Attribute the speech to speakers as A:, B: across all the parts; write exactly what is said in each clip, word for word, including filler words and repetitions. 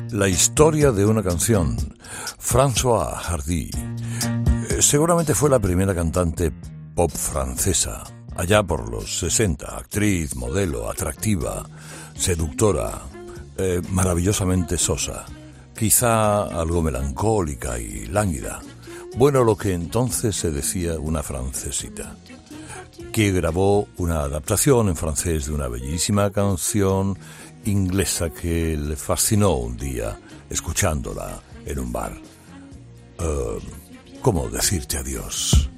A: La historia de una canción. Françoise Hardy eh, seguramente fue la primera cantante pop francesa, allá por los sesenta, actriz, modelo, atractiva, seductora, eh, maravillosamente sosa, quizá algo melancólica y lánguida. Bueno, lo que entonces se decía una francesita, que grabó una adaptación en francés de una bellísima canción inglesa que le fascinó un día escuchándola en un bar. Uh, ¿Cómo decirte adiós?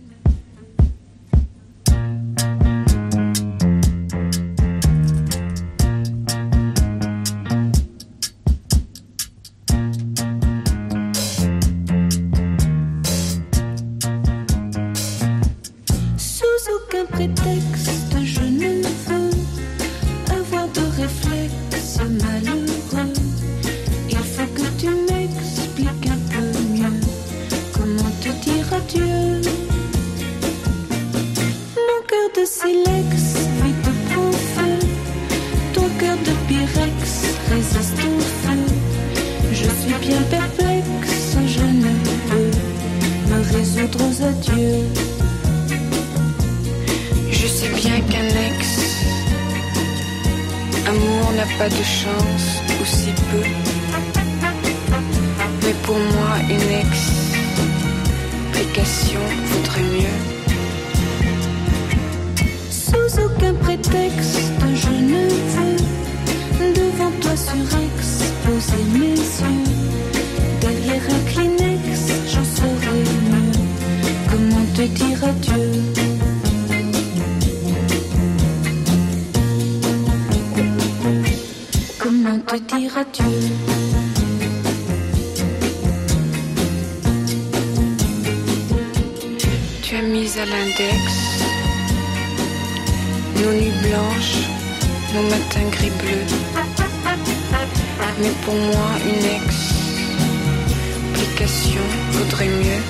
B: Prétexte, je ne veux avoir de réflexe malheureux. Il faut que tu m'expliques un peu mieux comment te dire adieu. Mon cœur de silex vite prend feu. Ton cœur de pyrex résiste au feu. Je suis bien perplexe, je ne peux me résoudre aux adieux. Je sais bien qu'un ex amour n'a pas de chance, ou si peu. Mais pour moi une explication vaudrait mieux. Sous aucun prétexte je ne veux devant toi surexposer mes yeux. Derrière un Kleenex j'en saurais mieux comment te dire adieu. Comment te dire adieu? Tu as mis à l'index nos nuits blanches, nos matins gris-bleus. Mais pour moi une explication vaudrait mieux.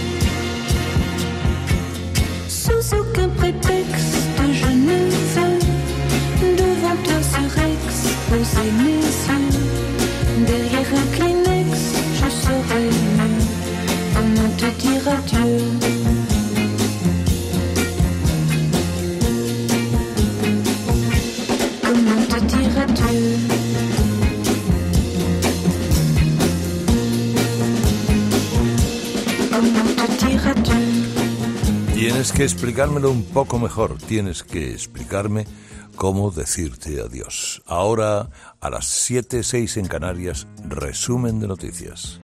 B: Sous aucun prétexte je ne veux devant toi surexposer mes yeux. Derrière un Kleenex je saurais mieux comment te dire adieu. Comment te dire adieu. Comment te dire adieu.
A: Tienes que explicármelo un poco mejor. Tienes que explicarme cómo decirte adiós. Ahora, a las siete seis en Canarias, resumen de noticias.